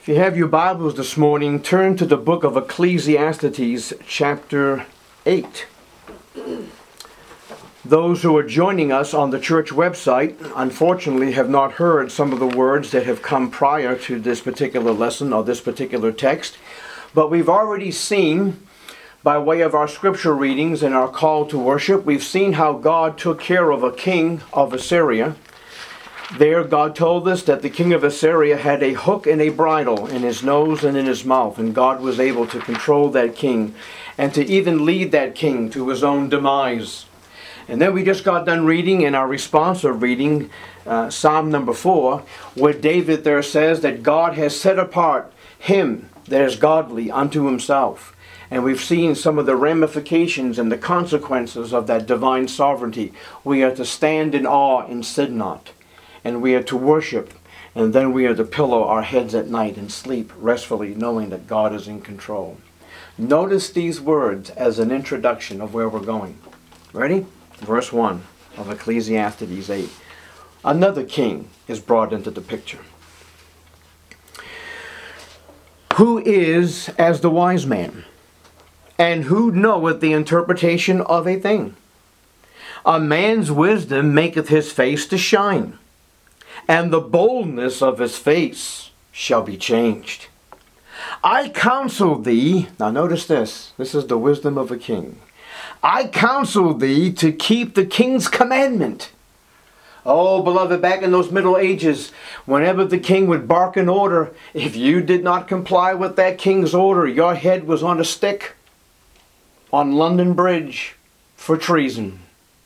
If you have your Bibles this morning, turn to the book of Ecclesiastes, chapter 8. Those who are joining us on the church website, unfortunately, have not heard some of the words that have come prior to this particular lesson or this particular text. But we've already seen, by way of our scripture readings and our call to worship, we've seen how God took care of a king of Assyria. There, God told us that the king of Assyria had a hook and a bridle in his nose and in his mouth, and God was able to control that king and to even lead that king to his own demise. And then we just got done reading in our responsive reading, Psalm number 4, where David there says that God has set apart him that is godly unto himself. And we've seen some of the ramifications and the consequences of that divine sovereignty. We are to stand in awe and sin not. And we are to worship, and then we are to pillow our heads at night and sleep restfully, knowing that God is in control. Notice these words as an introduction of where we're going. Ready? Verse 1 of Ecclesiastes 8. Another king is brought into the picture. Who is as the wise man, and who knoweth the interpretation of a thing? A man's wisdom maketh his face to shine, and the boldness of his face shall be changed. I counsel thee, now notice this is the wisdom of a king. I counsel thee to keep the king's commandment. Oh, beloved, back in those Middle Ages, whenever the king would bark an order, if you did not comply with that king's order, your head was on a stick on London Bridge for treason.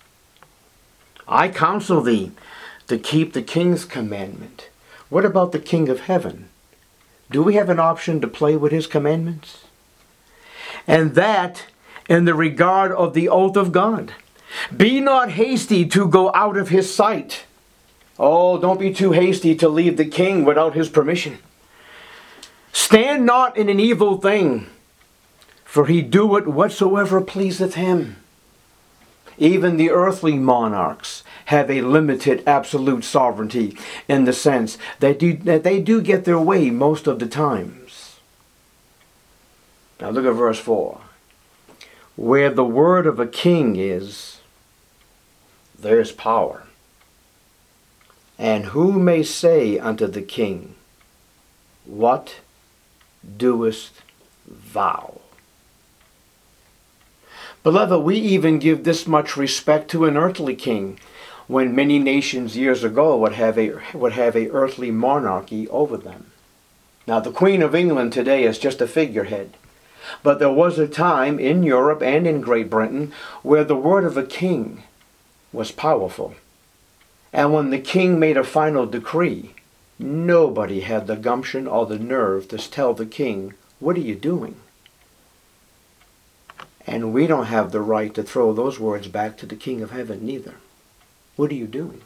I counsel thee to keep the king's commandment. What about the king of heaven? Do we have an option to play with his commandments? And that in the regard of the oath of God. Be not hasty to go out of his sight. Oh, don't be too hasty to leave the king without his permission. Stand not in an evil thing, for he doeth whatsoever pleaseth him. Even the earthly monarchs have a limited absolute sovereignty in the sense that they do get their way most of the times. Now look at verse 4. Where the word of a king is, there is power. And who may say unto the king, what doest thou? Beloved, we even give this much respect to an earthly king, when many nations years ago would have a earthly monarchy over them. Now, the Queen of England today is just a figurehead. But there was a time in Europe and in Great Britain where the word of a king was powerful. And when the king made a final decree, nobody had the gumption or the nerve to tell the king, what are you doing? And we don't have the right to throw those words back to the King of Heaven neither. What are you doing?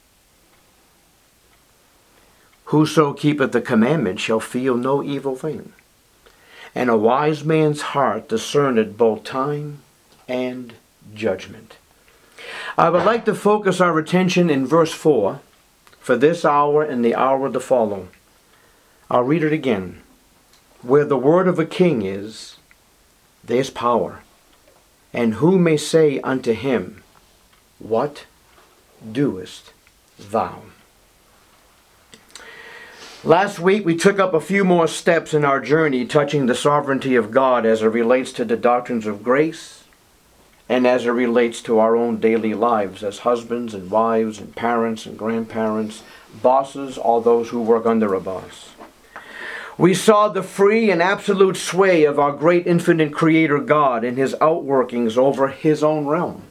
Whoso keepeth the commandment shall feel no evil thing. And a wise man's heart discerneth both time and judgment. I would like to focus our attention in verse 4 for this hour and the hour to follow. I'll read it again. Where the word of a king is, there's power. And who may say unto him, what doest thou? Last week we took up a few more steps in our journey touching the sovereignty of God as it relates to the doctrines of grace and as it relates to our own daily lives as husbands and wives and parents and grandparents, bosses, all those who work under a boss. We saw the free and absolute sway of our great infinite Creator God and His outworkings over His own realm.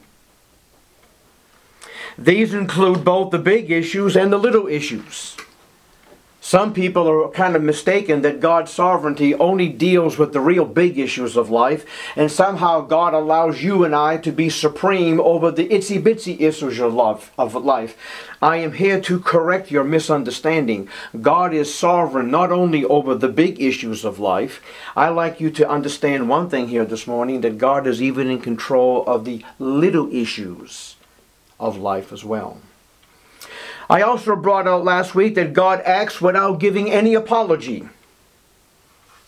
These include both the big issues and the little issues. Some people are kind of mistaken that God's sovereignty only deals with the real big issues of life, and somehow God allows you and I to be supreme over the itsy-bitsy issues of life. I am here to correct your misunderstanding. God is sovereign not only over the big issues of life. I'd like you to understand one thing here this morning, that God is even in control of the little issues of life as well. I also brought out last week that God acts without giving any apology.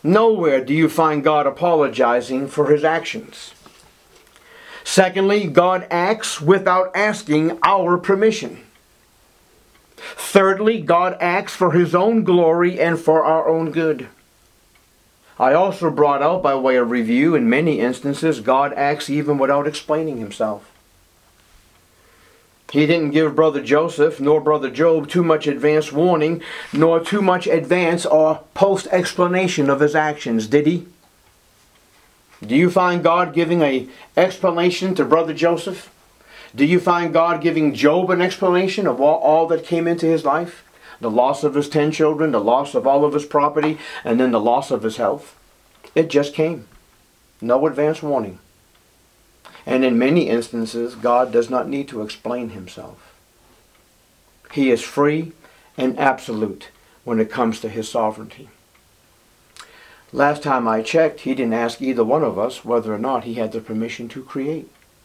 Nowhere do you find God apologizing for his actions. Secondly, God acts without asking our permission. Thirdly, God acts for his own glory and for our own good. I also brought out, by way of review, in many instances, God acts even without explaining himself. He didn't give Brother Joseph nor Brother Job too much advance warning, nor too much advance or post-explanation of his actions, did he? Do you find God giving an explanation to Brother Joseph? Do you find God giving Job an explanation of all that came into his life? The loss of his 10 children, the loss of all of his property, and then the loss of his health. It just came. No advance warning. And in many instances, God does not need to explain himself. He is free and absolute when it comes to his sovereignty. Last time I checked, he didn't ask either one of us whether or not he had the permission to create.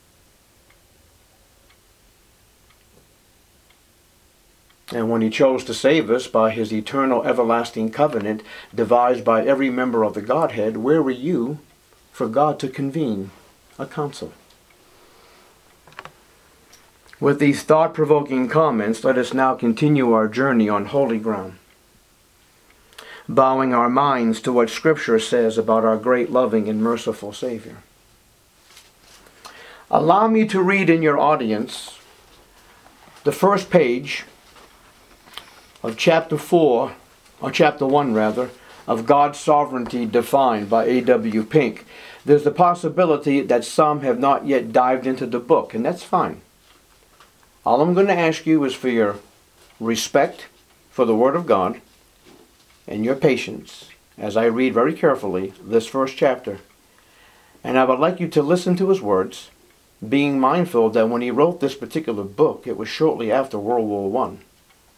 And when he chose to save us by his eternal everlasting covenant devised by every member of the Godhead, where were you for God to convene a council? With these thought-provoking comments, let us now continue our journey on holy ground, bowing our minds to what Scripture says about our great, loving, and merciful Savior. Allow me to read in your audience the first page of chapter 4, or chapter 1 rather, of God's Sovereignty Defined by A.W. Pink. There's the possibility that some have not yet dived into the book, and that's fine. All I'm going to ask you is for your respect for the Word of God and your patience as I read very carefully this first chapter. And I would like you to listen to his words, being mindful that when he wrote this particular book, it was shortly after World War I.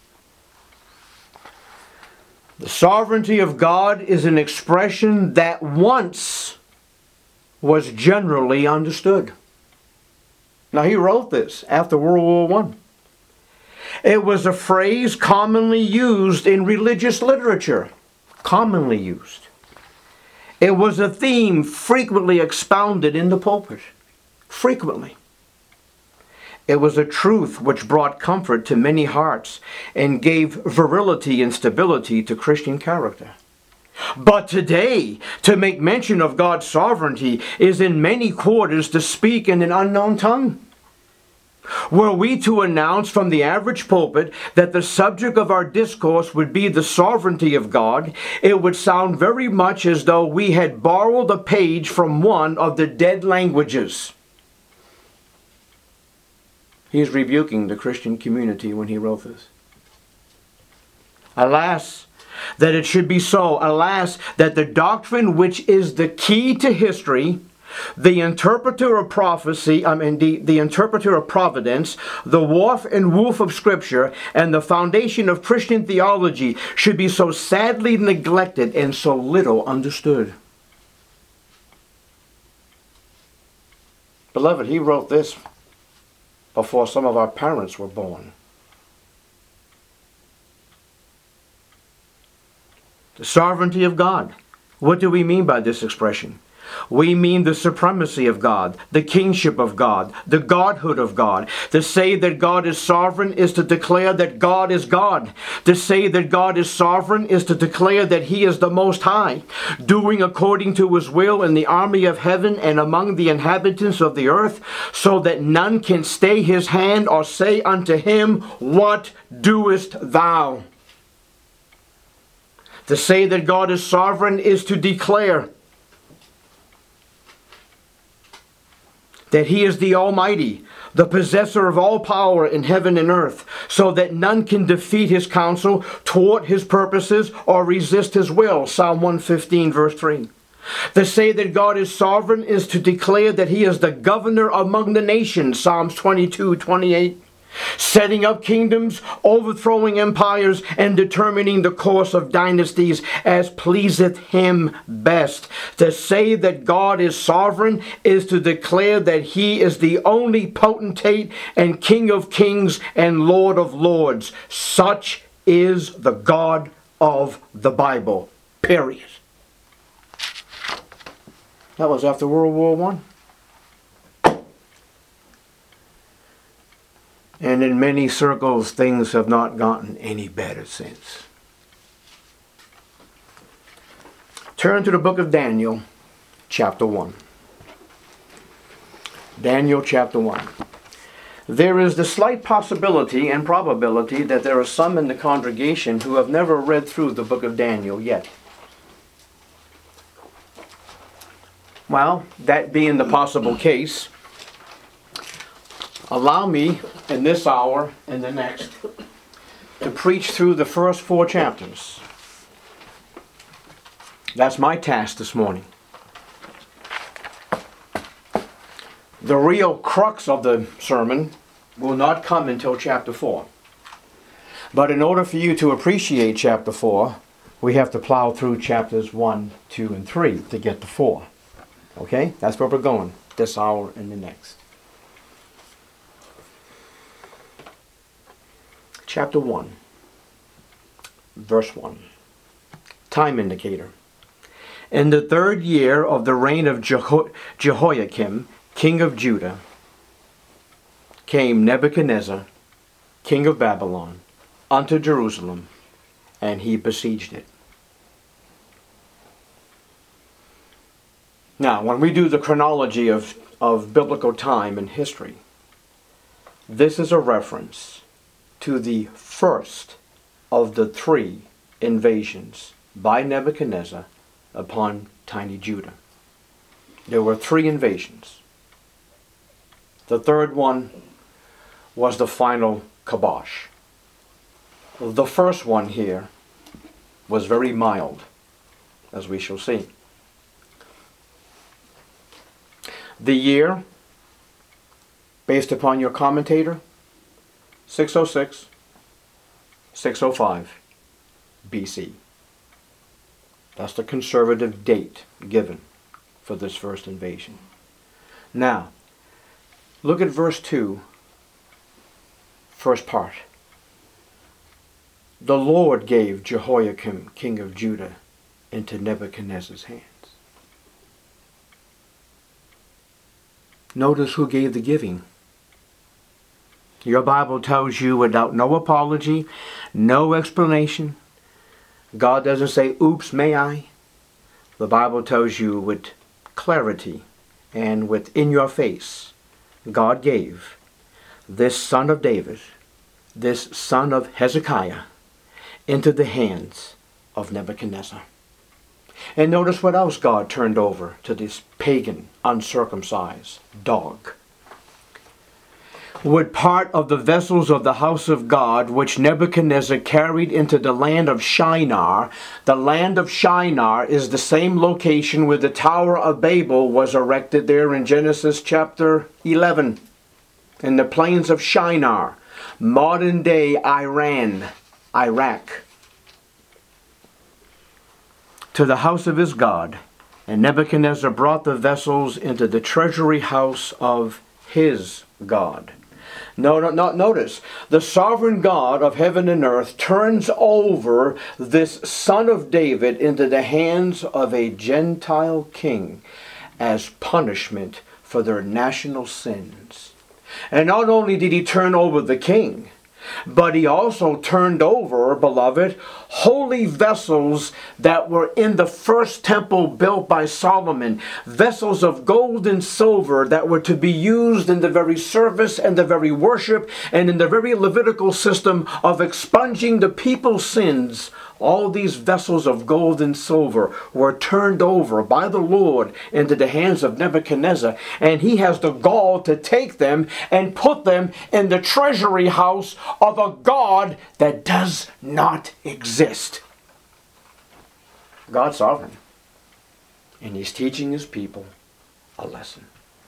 The sovereignty of God is an expression that once was generally understood. Now, he wrote this after World War I. It was a phrase commonly used in religious literature. Commonly used. It was a theme frequently expounded in the pulpit. Frequently. It was a truth which brought comfort to many hearts and gave virility and stability to Christian character. But today, to make mention of God's sovereignty is in many quarters to speak in an unknown tongue. Were we to announce from the average pulpit that the subject of our discourse would be the sovereignty of God, it would sound very much as though we had borrowed a page from one of the dead languages. He's rebuking the Christian community when he wrote this. Alas, that it should be so. Alas, that the doctrine which is the key to history, the interpreter of prophecy, the interpreter of providence, the warp and woof of Scripture, and the foundation of Christian theology should be so sadly neglected and so little understood. Beloved, he wrote this before some of our parents were born. The sovereignty of God. What do we mean by this expression? We mean the supremacy of God, the kingship of God, the godhood of God. To say that God is sovereign is to declare that God is God. To say that God is sovereign is to declare that He is the Most High, doing according to His will in the army of heaven and among the inhabitants of the earth, so that none can stay His hand or say unto Him, "What doest thou?" To say that God is sovereign is to declare that He is the Almighty, the possessor of all power in heaven and earth, so that none can defeat His counsel, thwart His purposes, or resist His will. Psalm 115, verse 3. To say that God is sovereign is to declare that He is the governor among the nations. Psalms 22, 28. Setting up kingdoms, overthrowing empires, and determining the course of dynasties as pleaseth Him best. To say that God is sovereign is to declare that He is the only potentate and King of kings and Lord of lords. Such is the God of the Bible. Period. That was after World War One. And in many circles, things have not gotten any better since. Turn to the book of Daniel, chapter 1. Daniel chapter 1. There is the slight possibility and probability that there are some in the congregation who have never read through the book of Daniel yet. Well, that being the possible case, allow me in this hour and the next to preach through the first 4 chapters. That's my task this morning. The real crux of the sermon will not come until chapter 4. But in order for you to appreciate chapter 4, we have to plow through chapters 1, 2, and 3 to get to 4. Okay? That's where we're going this hour and the next. Chapter 1, verse 1. Time indicator. In the 3rd year of the reign of Jehoiakim, king of Judah, came Nebuchadnezzar, king of Babylon, unto Jerusalem, and he besieged it. Now, when we do the chronology of biblical time and history, this is a reference to the first of the 3 invasions by Nebuchadnezzar upon tiny Judah. There were 3 invasions. The 3rd one was the final kibosh. The first one here was very mild, as we shall see. The year, based upon your commentator, 606, 605 BC. That's the conservative date given for this first invasion. Now, look at verse 2, first part. The Lord gave Jehoiakim, king of Judah, into Nebuchadnezzar's hands. Notice who gave the giving. Your Bible tells you without no apology, no explanation. God doesn't say, oops, may I? The Bible tells you with clarity and with in your face, God gave this son of David, this son of Hezekiah, into the hands of Nebuchadnezzar. And notice what else God turned over to this pagan, uncircumcised dog. With part of the vessels of the house of God, which Nebuchadnezzar carried into the land of Shinar. The land of Shinar is the same location where the Tower of Babel was erected there in Genesis chapter 11. In the plains of Shinar, modern day Iran, Iraq. To the house of his God. And Nebuchadnezzar brought the vessels into the treasury house of his God. Notice, the sovereign God of heaven and earth turns over this son of David into the hands of a Gentile king as punishment for their national sins. And not only did he turn over the king, but he also turned over, beloved, holy vessels that were in the first temple built by Solomon. Vessels of gold and silver that were to be used in the very service and the very worship and in the very Levitical system of expunging the people's sins. All these vessels of gold and silver were turned over by the Lord into the hands of Nebuchadnezzar, and he has the gall to take them and put them in the treasury house of a God that does not exist. God's sovereign, and he's teaching his people a lesson.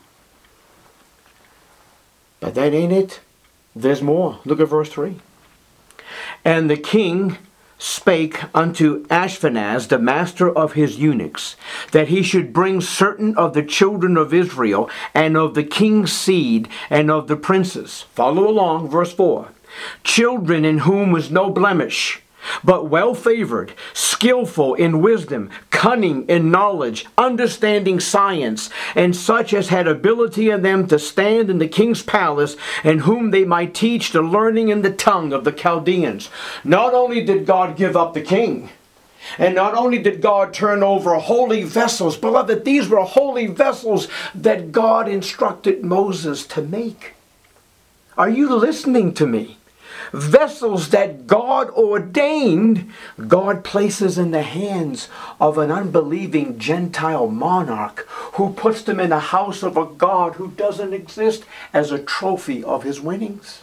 But that ain't it. There's more. Look at verse 3. And the king spake unto Ashpenaz, the master of his eunuchs, that he should bring certain of the children of Israel, and of the king's seed, and of the princes. Follow along, verse 4. Children in whom was no blemish, but well favored, skillful in wisdom, cunning in knowledge, understanding science, and such as had ability in them to stand in the king's palace, and whom they might teach the learning and the tongue of the Chaldeans. Not only did God give up the king, and not only did God turn over holy vessels, beloved, these were holy vessels that God instructed Moses to make. Are you listening to me? Vessels that God ordained, God places in the hands of an unbelieving Gentile monarch who puts them in the house of a God who doesn't exist as a trophy of his winnings.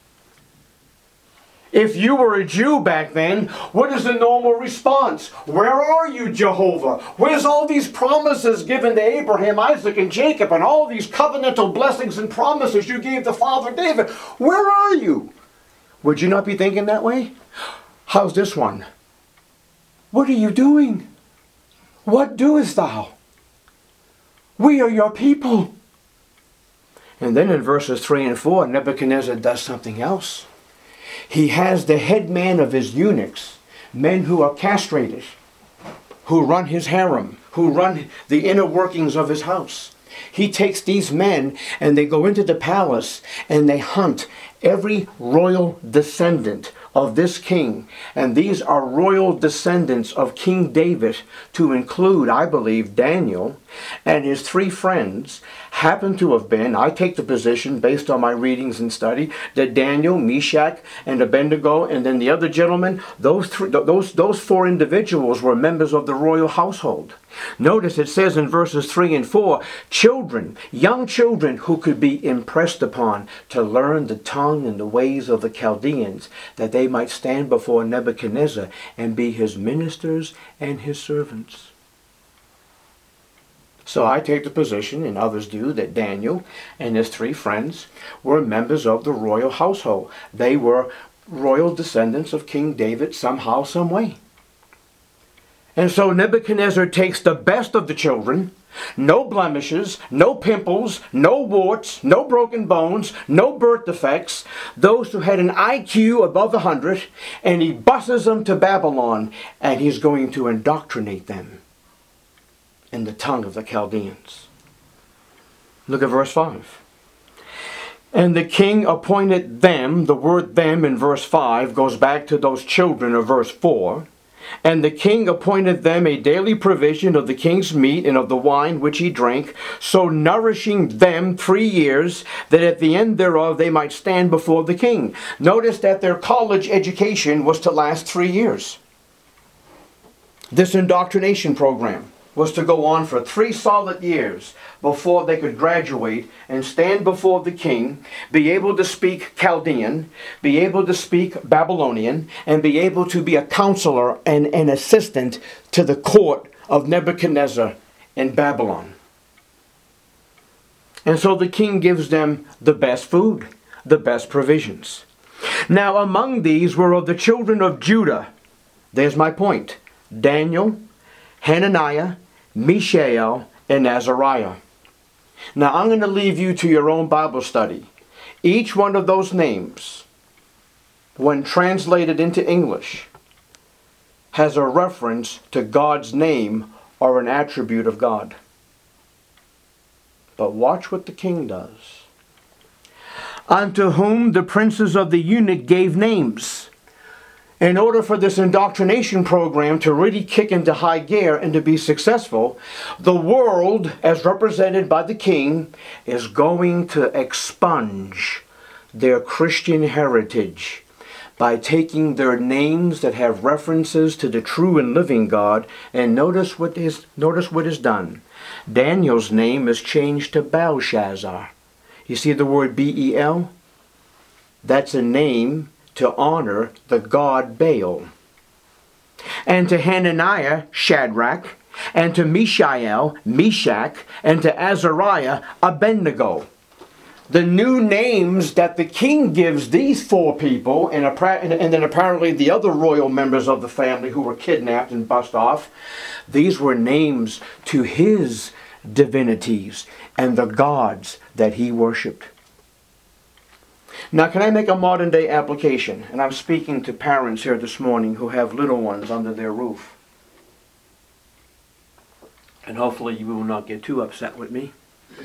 If you were a Jew back then, what is the normal response? Where are you, Jehovah? Where's all these promises given to Abraham, Isaac, and Jacob, and all these covenantal blessings and promises you gave to Father David? Where are you? Would you not be thinking that way? How's this one? What are you doing? What doest thou? We are your people. And then in verses 3 and 4, Nebuchadnezzar does something else. He has the head man of his eunuchs, men who are castrated, who run his harem, who run the inner workings of his house. He takes these men and they go into the palace and they hunt every royal descendant of this king. And these are royal descendants of King David, to include, I believe, Daniel and his 3 friends. Happen to have been, I take the position based on my readings and study, that Daniel, Meshach, and Abednego, and then the other gentleman, those 4 individuals were members of the royal household. Notice it says in verses 3 and 4, children, young children who could be impressed upon to learn the tongue and the ways of the Chaldeans, that they might stand before Nebuchadnezzar and be his ministers and his servants. So I take the position, and others do, that Daniel and his 3 friends were members of the royal household. They were royal descendants of King David somehow, some way. And so Nebuchadnezzar takes the best of the children, no blemishes, no pimples, no warts, no broken bones, no birth defects, those who had an IQ above 100, and he buses them to Babylon, and he's going to indoctrinate them in the tongue of the Chaldeans. Look at verse 5. And the king appointed them, the word them in verse 5 goes back to those children of verse 4. And the king appointed them a daily provision of the king's meat and of the wine which he drank, so nourishing them 3 years, that at the end thereof they might stand before the king. Notice that their college education was to last 3 years. This indoctrination program was to go on for 3 solid years before they could graduate and stand before the king, be able to speak Chaldean, be able to speak Babylonian, and be able to be a counselor and an assistant to the court of Nebuchadnezzar in Babylon. And so the king gives them the best food, the best provisions. Now among these were of the children of Judah, there's my point, Daniel, Hananiah, Mishael, and Azariah. Now I'm going to leave you to your own Bible study. Each one of those names, when translated into English, has a reference to God's name or an attribute of God. But watch what the king does. Unto whom the princes of the eunuch gave names. In order for this indoctrination program to really kick into high gear and to be successful, the world, as represented by the king, is going to expunge their Christian heritage by taking their names that have references to the true and living God. And notice what is done. Daniel's name is changed to Belshazzar. You see the word B-E-L? That's a name to honor the god Baal. And to Hananiah, Shadrach, and to Mishael, Meshach, and to Azariah, Abednego. The new names that the king gives these 4 people, and then apparently the other royal members of the family who were kidnapped and bust off, these were names to his divinities and the gods that he worshipped. Now, can I make a modern day application? And I'm speaking to parents here this morning who have little ones under their roof. And hopefully you will not get too upset with me.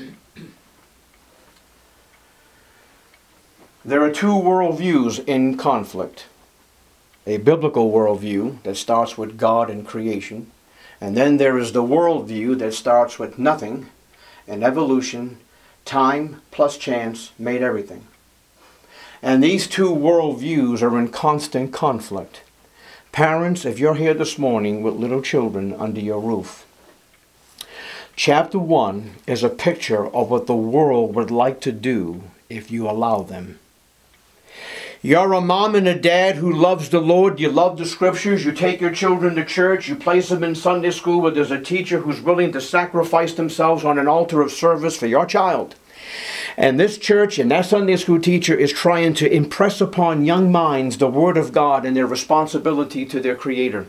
There are two worldviews in conflict. A biblical worldview that starts with God and creation. And then there is the worldview that starts with nothing and evolution, time plus chance made everything. And these two worldviews are in constant conflict. Parents, if you're here this morning with little children under your roof, chapter 1 is a picture of what the world would like to do if you allow them. You're a mom and a dad who loves the Lord. You love the scriptures. You take your children to church. You place them in Sunday school where there's a teacher who's willing to sacrifice themselves on an altar of service for your child. And this church and that Sunday school teacher is trying to impress upon young minds the Word of God and their responsibility to their Creator.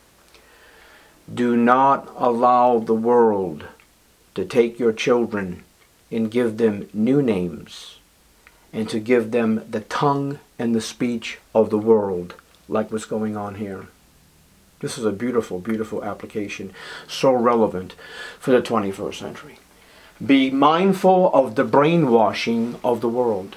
Do not allow the world to take your children and give them new names and to give them the tongue and the speech of the world, like what's going on here. This is a beautiful, beautiful application, so relevant for the 21st century. Be mindful of the brainwashing of the world.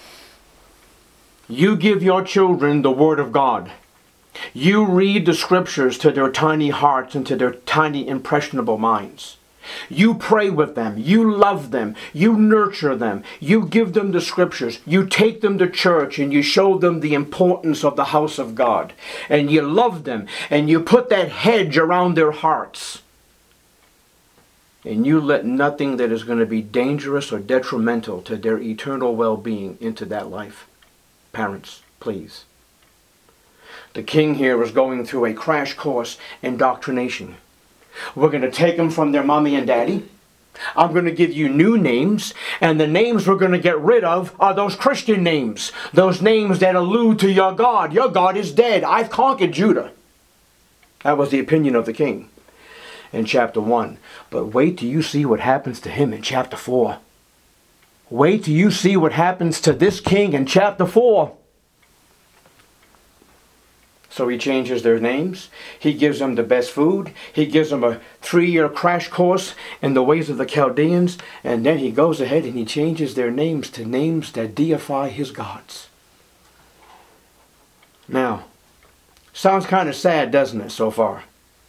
You give your children the Word of God. You read the scriptures to their tiny hearts and to their tiny impressionable minds. You pray with them. You love them. You nurture them. You give them the scriptures. You take them to church and you show them the importance of the house of God. And you love them. And you put that hedge around their hearts. And you let nothing that is going to be dangerous or detrimental to their eternal well-being into that life. Parents, please. The king here is going through a crash course in indoctrination. We're going to take them from their mommy and daddy. I'm going to give you new names. And the names we're going to get rid of are those Christian names. Those names that allude to your God. Your God is dead. I've conquered Judah. That was the opinion of the king in chapter 1. But wait till you see what happens to him in chapter 4. Wait till you see what happens to this king in chapter 4. So he changes their names. He gives them the best food. He gives them a 3-year crash course in the ways of the Chaldeans. And then he goes ahead and he changes their names to names that deify his gods. Now, sounds kind of sad, doesn't it, so far?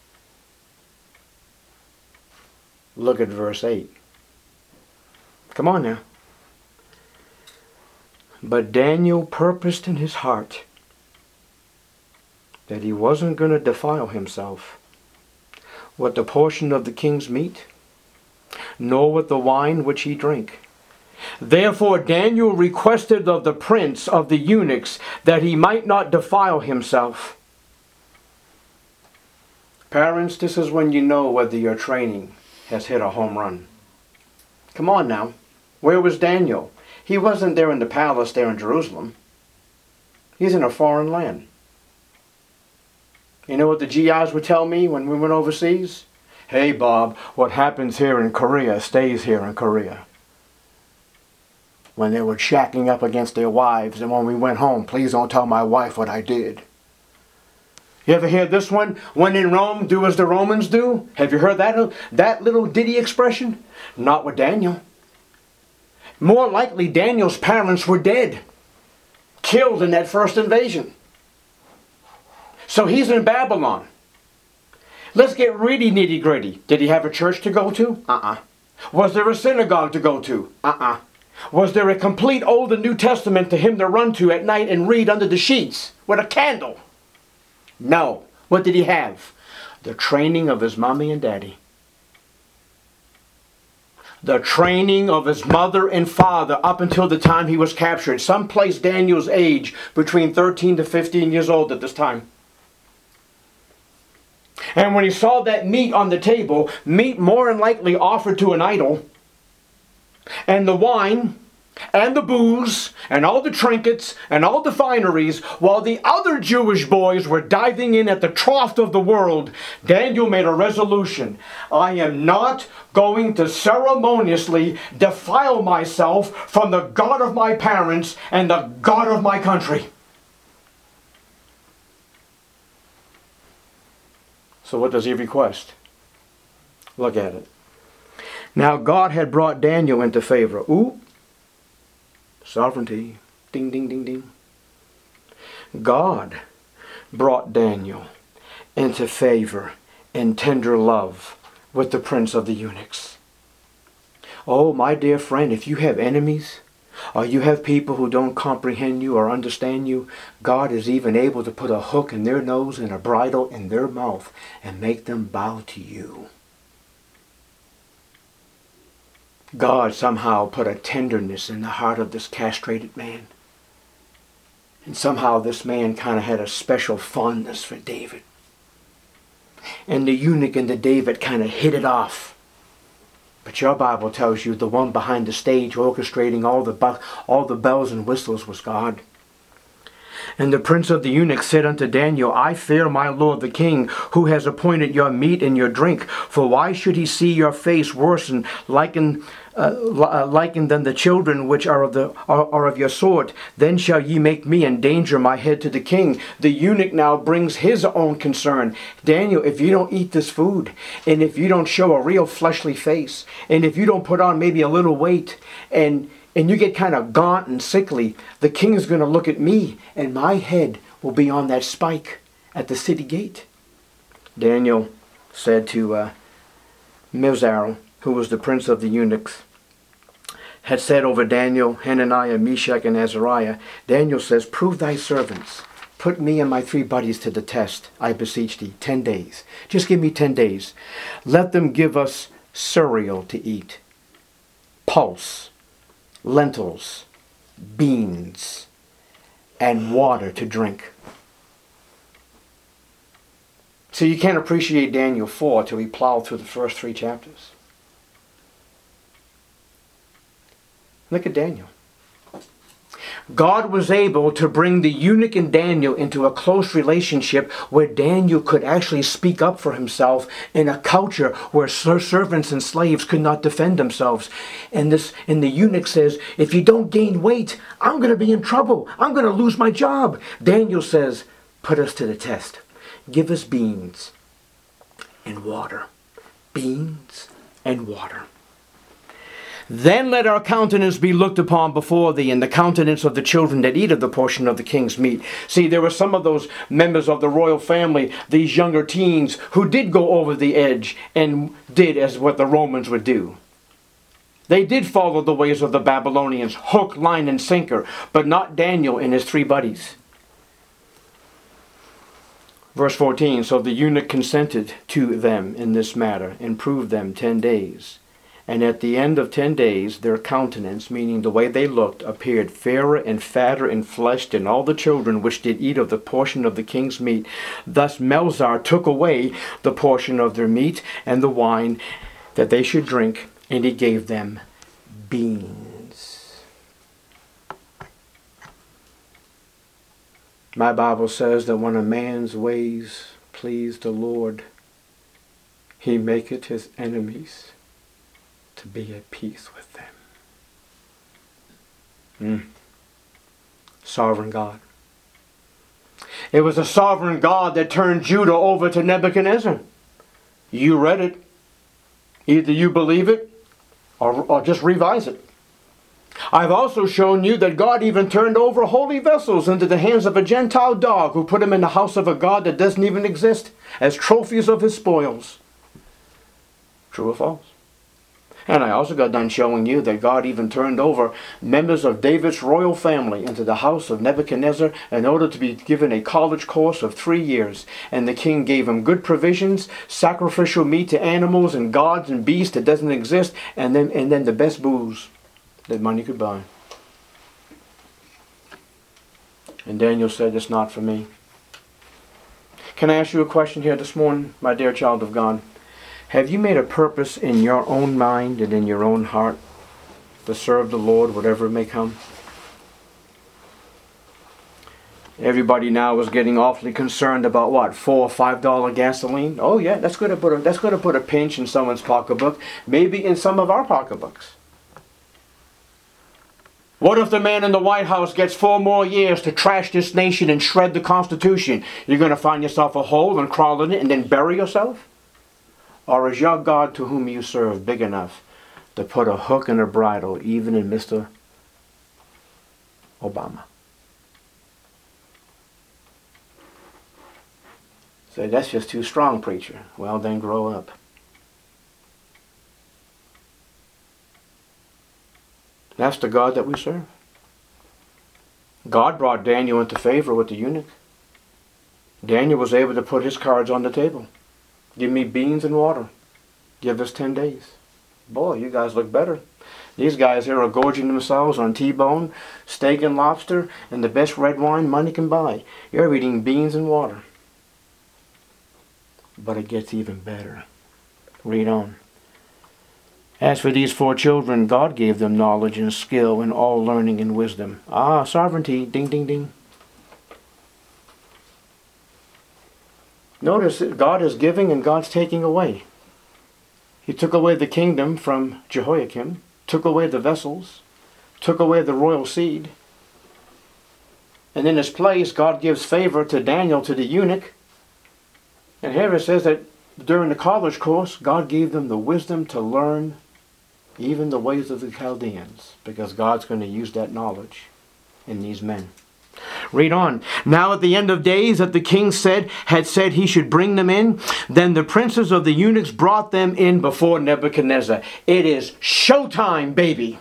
Look at verse 8. Come on now. But Daniel purposed in his heart that he wasn't going to defile himself with the portion of the king's meat, nor with the wine which he drank. Therefore Daniel requested of the prince of the eunuchs that he might not defile himself. Parents, this is when you know whether your training has hit a home run. Come on now. Where was Daniel? He wasn't there in the palace there in Jerusalem. He's in a foreign land. You know what the GIs would tell me when we went overseas? Hey Bob, what happens here in Korea stays here in Korea. When they were shacking up against their wives, and when we went home, please don't tell my wife what I did. You ever hear this one? When in Rome, do as the Romans do? Have you heard that little ditty expression? Not with Daniel. More likely Daniel's parents were dead, killed in that first invasion. So he's in Babylon. Let's get really nitty gritty. Did he have a church to go to? Was there a synagogue to go to? Was there a complete Old and New Testament to him to run to at night and read under the sheets with a candle? No. What did he have? The training of his mommy and daddy. The training of his mother and father up until the time he was captured. Someplace Daniel's age between 13 to 15 years old at this time. And when he saw that meat on the table, meat more than likely offered to an idol, and the wine, and the booze, and all the trinkets, and all the fineries, while the other Jewish boys were diving in at the trough of the world, Daniel made a resolution. I am not going to ceremoniously defile myself from the God of my parents and the God of my country. So what does he request? Look at it. Now God had brought Daniel into favor. Ooh. Sovereignty. Ding, ding, ding, ding. God brought Daniel into favor and tender love with the prince of the eunuchs. Oh, my dear friend, if you have enemies, or you have people who don't comprehend you or understand you, God is even able to put a hook in their nose and a bridle in their mouth and make them bow to you. God somehow put a tenderness in the heart of this castrated man. And somehow this man kind of had a special fondness for David. And the eunuch and the David kind of hit it off. But your Bible tells you the one behind the stage orchestrating all the bells and whistles was God. And the prince of the eunuchs said unto Daniel, I fear my lord the king, who has appointed your meat and your drink. For why should he see your face worse and likened than the children which are of your sort? Then shall ye make me endanger my head to the king. The eunuch now brings his own concern. Daniel, if you don't eat this food, and if you don't show a real fleshly face, and if you don't put on maybe a little weight, and you get kind of gaunt and sickly, the king is going to look at me, and my head will be on that spike at the city gate. Daniel said to Mishael, who was the prince of the eunuchs, had said over Daniel, Hananiah, Meshach, and Azariah, Daniel says, prove thy servants. Put me and my 3 buddies to the test, I beseech thee, 10 days. Just give me 10 days. Let them give us cereal to eat, pulse, lentils, beans, and water to drink. So you can't appreciate Daniel 4 till he plowed through the first 3 chapters. Look at Daniel. God was able to bring the eunuch and Daniel into a close relationship where Daniel could actually speak up for himself in a culture where servants and slaves could not defend themselves. And the eunuch says, if you don't gain weight, I'm going to be in trouble. I'm going to lose my job. Daniel says, put us to the test. Give us beans and water. Beans and water. Then let our countenance be looked upon before thee, and the countenance of the children that eat of the portion of the king's meat. See, there were some of those members of the royal family, these younger teens, who did go over the edge and did as what the Romans would do. They did follow the ways of the Babylonians, hook, line, and sinker, but not Daniel and his 3 buddies. Verse 14, so the eunuch consented to them in this matter, and proved them 10 days. And at the end of 10 days, their countenance, meaning the way they looked, appeared fairer and fatter and fleshed than all the children which did eat of the portion of the king's meat. Thus Melzar took away the portion of their meat and the wine that they should drink, and he gave them beans. My Bible says that when a man's ways please the Lord, he maketh his enemies to be at peace with them. Sovereign God. It was a sovereign God that turned Judah over to Nebuchadnezzar. You read it. Either you believe it or just revise it. I've also shown you that God even turned over holy vessels into the hands of a Gentile dog who put them in the house of a God that doesn't even exist as trophies of his spoils. True or false? And I also got done showing you that God even turned over members of David's royal family into the house of Nebuchadnezzar in order to be given a college course of 3 years. And the king gave him good provisions, sacrificial meat to animals and gods and beasts that doesn't exist, and then the best booze that money could buy. And Daniel said, it's not for me. Can I ask you a question here this morning, my dear child of God? Have you made a purpose in your own mind and in your own heart to serve the Lord, whatever may come? Everybody now is getting awfully concerned about what, $4 or $5 gasoline? Oh yeah, that's going to put a pinch in someone's pocketbook, maybe in some of our pocketbooks. What if the man in the White House gets 4 more years to trash this nation and shred the Constitution? You're going to find yourself a hole and crawl in it and then bury yourself? Or is your God to whom you serve big enough to put a hook and a bridle even in Mr. Obama? Say, that's just too strong, preacher. Well, then grow up. That's the God that we serve. God brought Daniel into favor with the eunuch. Daniel was able to put his cards on the table. Give me beans and water. Give us 10 days. Boy, you guys look better. These guys here are gorging themselves on T-bone, steak and lobster, and the best red wine money can buy. You're eating beans and water. But it gets even better. Read on. As for these 4 children, God gave them knowledge and skill and all learning and wisdom. Ah, sovereignty. Ding, ding, ding. Notice that God is giving and God's taking away. He took away the kingdom from Jehoiakim, took away the vessels, took away the royal seed. And in his place, God gives favor to Daniel, to the eunuch. And here it says that during the college course, God gave them the wisdom to learn even the ways of the Chaldeans, because God's going to use that knowledge in these men. Read on. Now at the end of days that the king had said he should bring them in, then the princes of the eunuchs brought them in before Nebuchadnezzar. It is showtime, baby.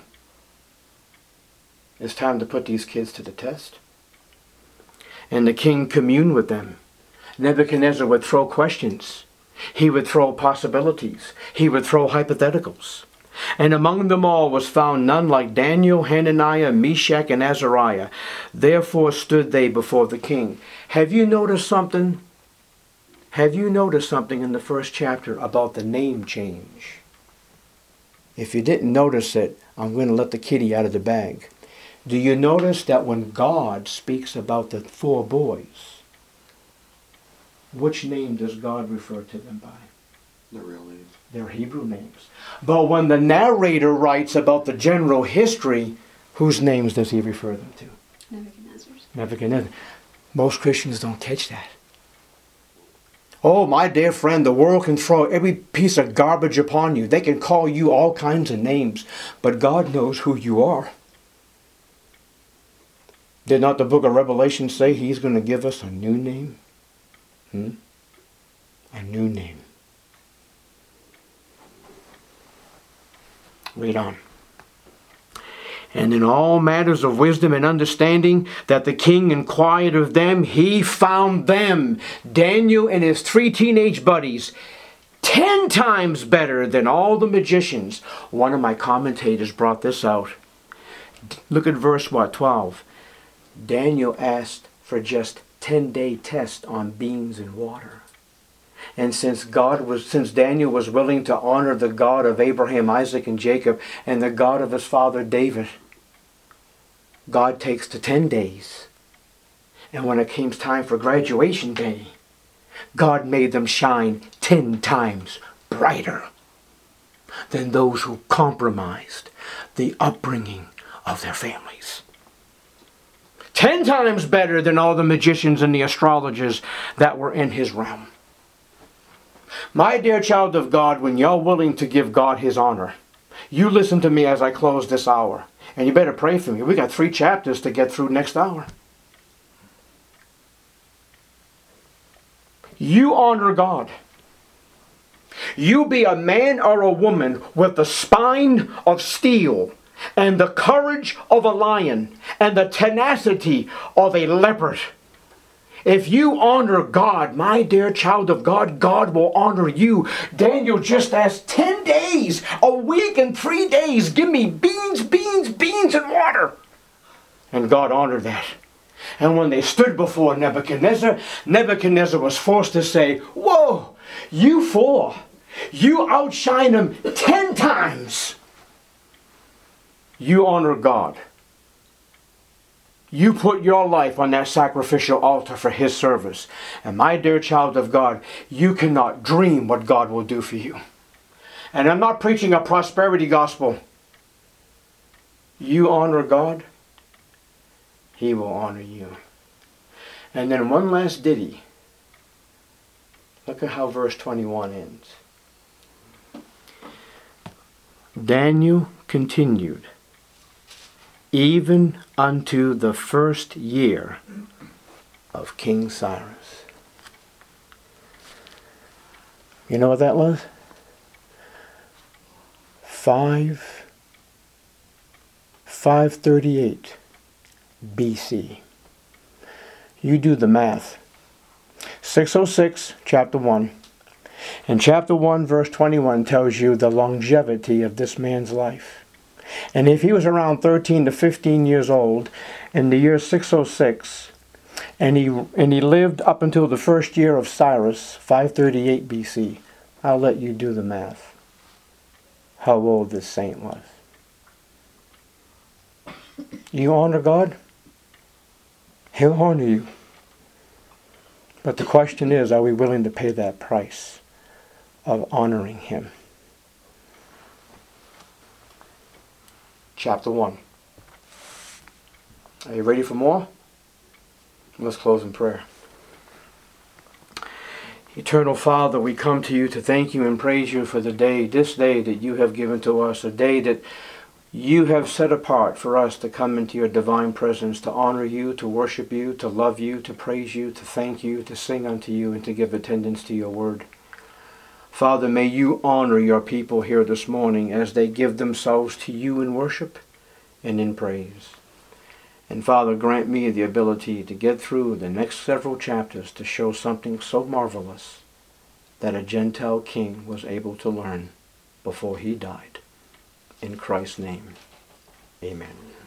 It's time to put these kids to the test. And the king communed with them. Nebuchadnezzar would throw questions. He would throw possibilities. He would throw hypotheticals. And among them all was found none like Daniel, Hananiah, Meshach, and Azariah. Therefore stood they before the king. Have you noticed something? Have you noticed something in the first chapter about the name change? If you didn't notice it, I'm going to let the kitty out of the bag. Do you notice that when God speaks about the 4 boys, which name does God refer to them by? The real names. They're Hebrew names. But when the narrator writes about the general history, whose names does he refer them to? Nebuchadnezzar's. Nebuchadnezzar. Most Christians don't catch that. Oh, my dear friend, the world can throw every piece of garbage upon you. They can call you all kinds of names. But God knows who you are. Did not the book of Revelation say he's going to give us a new name? A new name. Read on. And in all matters of wisdom and understanding that the king inquired of them, he found them, Daniel and his 3 teenage buddies, 10 times better than all the magicians. One of my commentators brought this out. Look at verse 12. Daniel asked for just 10-day test on beans and water. And since Daniel was willing to honor the God of Abraham, Isaac, and Jacob, and the God of his father David, God takes to 10 days. And when it came time for graduation day, God made them shine 10 times brighter than those who compromised the upbringing of their families. 10 times better than all the magicians and the astrologers that were in his realm. My dear child of God, when you're willing to give God his honor, you listen to me as I close this hour. And you better pray for me. We got 3 chapters to get through next hour. You honor God. You be a man or a woman with the spine of steel and the courage of a lion and the tenacity of a leopard. If you honor God, my dear child of God, God will honor you. Daniel just asked 10 days, a week and 3 days. Give me beans, beans, beans and water. And God honored that. And when they stood before Nebuchadnezzar, Nebuchadnezzar was forced to say, whoa, you 4, you outshine them 10 times. You honor God. You put your life on that sacrificial altar for his service. And my dear child of God, you cannot dream what God will do for you. And I'm not preaching a prosperity gospel. You honor God, he will honor you. And then one last ditty. Look at how verse 21 ends. Daniel continued, even unto the first year of King Cyrus. You know what that was? 538 BC. You do the math. 606, chapter 1. And chapter 1, verse 21 tells you the longevity of this man's life. And if he was around 13 to 15 years old in the year 606, and he lived up until the first year of Cyrus, 538 BC, I'll let you do the math. How old this saint was. You honor God, He'll honor you. But the question is, are we willing to pay that price of honoring Him? Chapter 1. Are you ready for more? Let's close in prayer. Eternal Father, we come to you to thank you and praise you for this day that you have given to us, a day that you have set apart for us to come into your divine presence, to honor you, to worship you, to love you, to praise you, to thank you, to sing unto you, and to give attendance to your word. Father, may you honor your people here this morning as they give themselves to you in worship and in praise. And Father, grant me the ability to get through the next several chapters to show something so marvelous that a Gentile king was able to learn before he died. In Christ's name, amen.